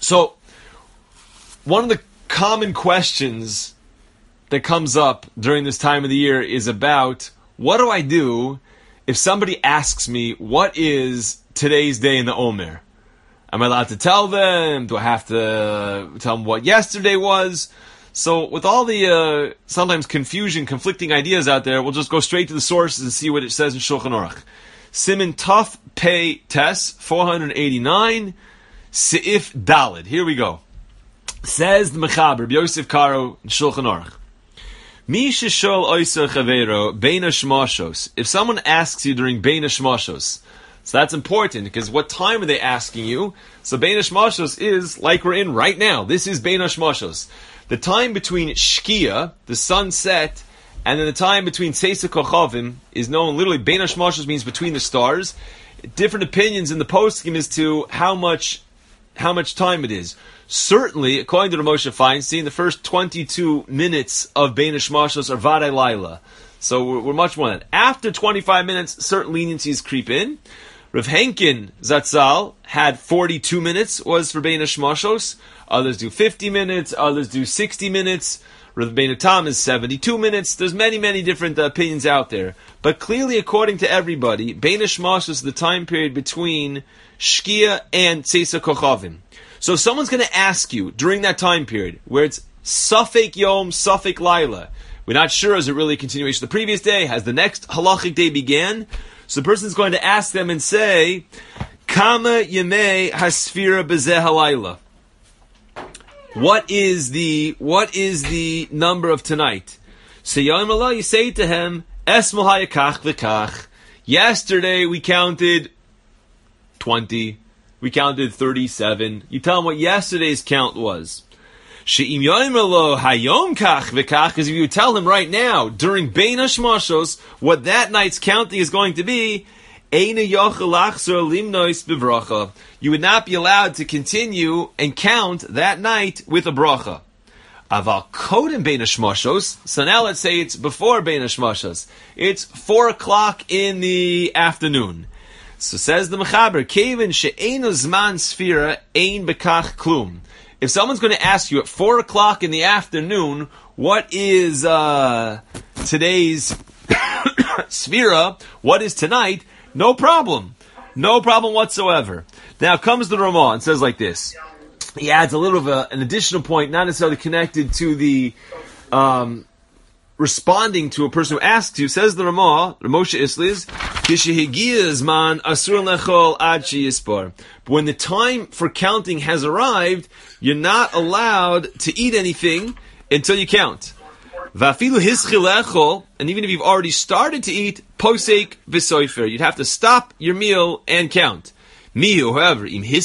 So, one of the common questions that comes up during this time of the year is about, what do I do if somebody asks me, what is today's day in the Omer? Am I allowed to tell them? Do I have to tell them what yesterday was? So with all the sometimes conflicting ideas out there, we'll just go straight to the sources and see what it says in Shulchan Aruch. Siman Taf Pei Tes 489 Seif Dalid. Here we go. Says the Mechaber Yosef Karo in Shulchan Aruch. Mi sheshol oiser chavero bein hashmashos. If someone asks you during bein hashmashos, so that's important because what time are they asking you? So bein hashmashos is like we're in right now. This is bein hashmashos. The time between Shkia, the sunset, and then the time between Tzeisa Kochavim is known literally, Bein HaShmashos means between the stars. Different opinions in the poskim as to how much time it is. Certainly, according to Rav Moshe Feinstein, the first 22 minutes of Bein HaShmashos are Vadai Laila. So we're much more than that. After 25 minutes, certain leniencies creep in. Rav Henkin Zatzal had 42 minutes was for Bein HaShmashos. Others do 50 minutes. Others do 60 minutes. Rav Bein Tam is 72 minutes. There's many different opinions out there. But clearly, according to everybody, Bein HaShmashos is the time period between Shkia and Tzeisa Kochavim. So if someone's going to ask you during that time period, where it's Safek Yom, Safek Laila, we're not sure, is it really a continuation of the previous day? Has the next halachic day began? So the person's going to ask them and say, Kama Yemei Hasfira Bezeh Halayla. What is the number of tonight? So Yom Allah, you say to him, Esmo Hayakach V'kach. Yesterday we counted 20. We counted 37. You tell him what yesterday's count was. She'im Yom Allah Hayom Kach V'kach, because if you tell him right now, during Bein HaShmashos, what that night's counting is going to be, you would not be allowed to continue and count that night with a bracha. Aval kodem bein hashmashos. So now let's say it's before bein hashmashos. It's 4 o'clock in the afternoon. So says the Mechaber, Kevin she'eino zman sfira ein bekach klum. If someone's going to ask you at 4 o'clock in the afternoon, what is today's sfira? What is tonight? No problem. No problem whatsoever. Now comes the Ramah and says like this. He adds a little of an additional point, not necessarily connected to the responding to a person who asks you. Says the Ramah, Moshe Isliz, but when the time for counting has arrived, you're not allowed to eat anything until you count. And even if you've already started to eat, posek v'soifer, you'd have to stop your meal and count. Mihu, however,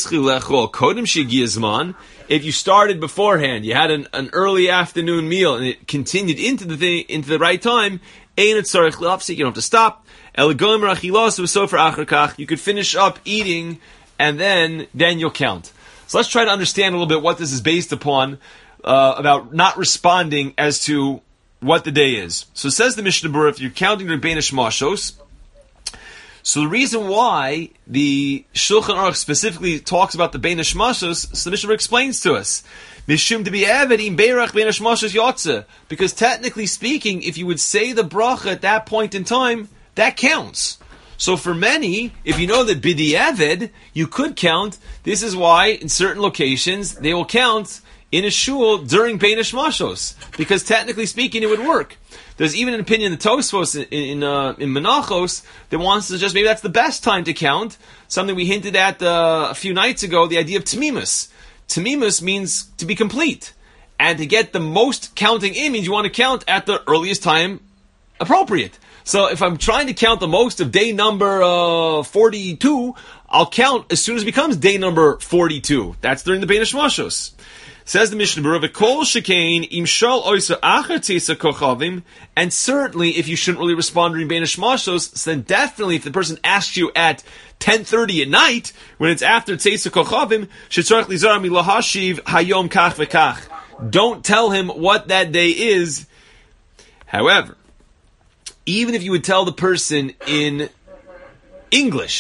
if you started beforehand, you had an early afternoon meal and it continued into the right time, you don't have to stop. You could finish up eating and then you'll count. So let's try to understand a little bit what this is based upon, about not responding as to what the day is. So it says the Mishnah Berurah, if you're counting during Bein HaShmashos, so the reason why the Shulchan Aruch specifically talks about the Bein HaShmashos, so the Mishnah Berurah explains to us, Mishum to be im beirach Bein HaShmashos yotze, because technically speaking, if you would say the bracha at that point in time, that counts. So for many, if you know that b'di'evid, you could count, this is why in certain locations, they will count in a shul during Bein HaShmashos, because technically speaking, it would work. There's even an opinion in the Tosfos in Menachos that wants to suggest maybe that's the best time to count. Something we hinted at a few nights ago, the idea of Tamimus. Tamimus means to be complete. And to get the most counting in means you want to count at the earliest time appropriate. So if I'm trying to count the most of day number 42, I'll count as soon as it becomes day number 42. That's during the Bein HaShmashos. Says the Mishnah Berurah, "Kol shekain im shal oisa achar tzeisa kochavim." And certainly, if you shouldn't really respond during Bein HaShmashos, then definitely, if the person asks you at 10:30 at night, when it's after tzeisa kochavim, shetzarich lizar milahashiv hayom kach v'kach. Don't tell him what that day is. However, even if you would tell the person in English,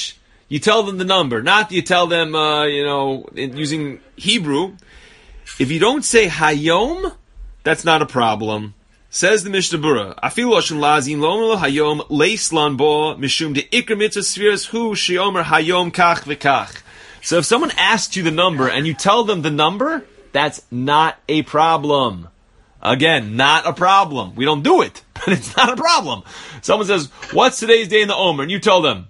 you tell them the number. Not you tell them, using Hebrew. If you don't say Hayom, that's not a problem. Says the Mishnah Berurah, Afilu Lashon Lazin Lo Hayom Leislan Bo Mishum De Ikar Mitzvah Sfiras Hu Sheomer Hayom Kach V'Kach. So if someone asks you the number and you tell them the number, that's not a problem. Again, not a problem. We don't do it, but it's not a problem. Someone says, what's today's day in the Omer? And you tell them,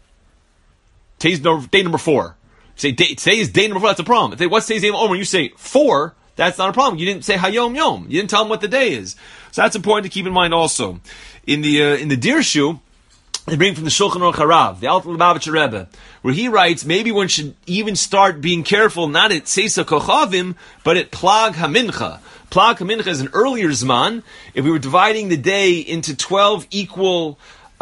today's day number 4. You say, today is day number 4, that's a problem. If they, what's today's day in the Omer? And you say 4, that's not a problem. You didn't say Hayom Yom. You didn't tell them what the day is. So that's important to keep in mind also. In the Dirshu, they bring from the Shulchan Aruch Harav, the Alter Lubavitcher Rebbe, where he writes, maybe one should even start being careful not at Seisa Kochavim, but at Plag HaMincha. Plag HaMincha is an earlier Zman. If we were dividing the day into 12 equal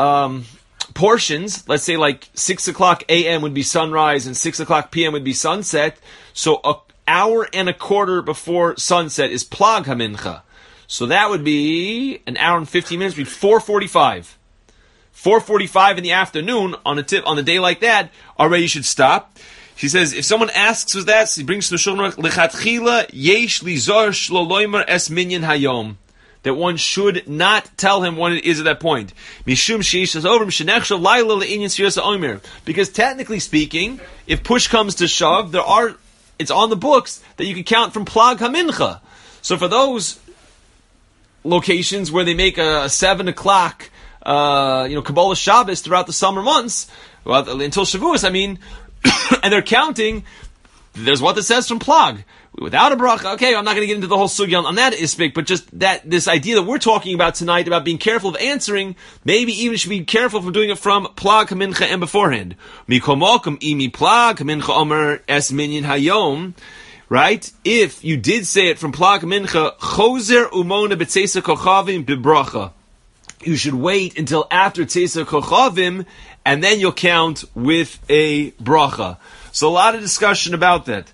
portions, let's say like 6 o'clock a.m. would be sunrise and 6 o'clock p.m. would be sunset, so an hour and a quarter before sunset is Plag HaMincha. So that would be an hour and 15 minutes, would be 4:45. 4:45 in the afternoon on a day like that, already you should stop. She says, if someone asks us that, he brings to the Shulchan Aruch, Lechatchila yesh lizor shlo loimer es minyan hayom. That one should not tell him when it is at that point. Mishum sheish over mishenechshav laila le'inyan sfiras ha'omer. Because technically speaking, if push comes to shove, it's on the books that you can count from Plag HaMincha. So for those locations where they make a 7 o'clock Kabbalah Shabbos throughout the summer months, well, until Shavuos, and they're counting, there's what it says from Plag. Without a bracha, okay, I'm not going to get into the whole sugya on that ispik, but just this idea that we're talking about tonight about being careful of answering, maybe even should be careful from doing it from Plag HaMincha and beforehand. Mikomokum imi Plag HaMincha omer es minyan hayom. Right? If you did say it from Plag HaMincha, chozer umona b'tzeisa kochavim b'bracha. You should wait until after Tzeisa Kochavim, and then you'll count with a bracha. So a lot of discussion about that.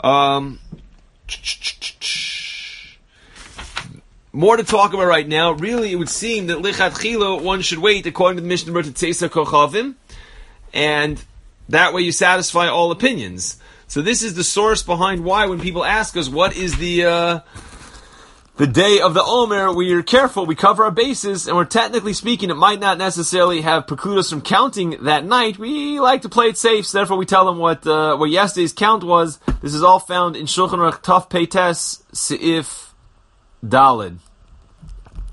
More to talk about right now. Really, it would seem that Lichatchila, one should wait, according to the Mishnah Berurah, to Tzeisa Kochavim, and that way you satisfy all opinions. So this is the source behind why when people ask us, what is the day of the Omer, we're careful, we cover our bases, and we're technically speaking, it might not necessarily have preclude us from counting that night. We like to play it safe, so therefore we tell them what yesterday's count was. This is all found in Shulchan Aruch Taf Pei Tes Seif Daled.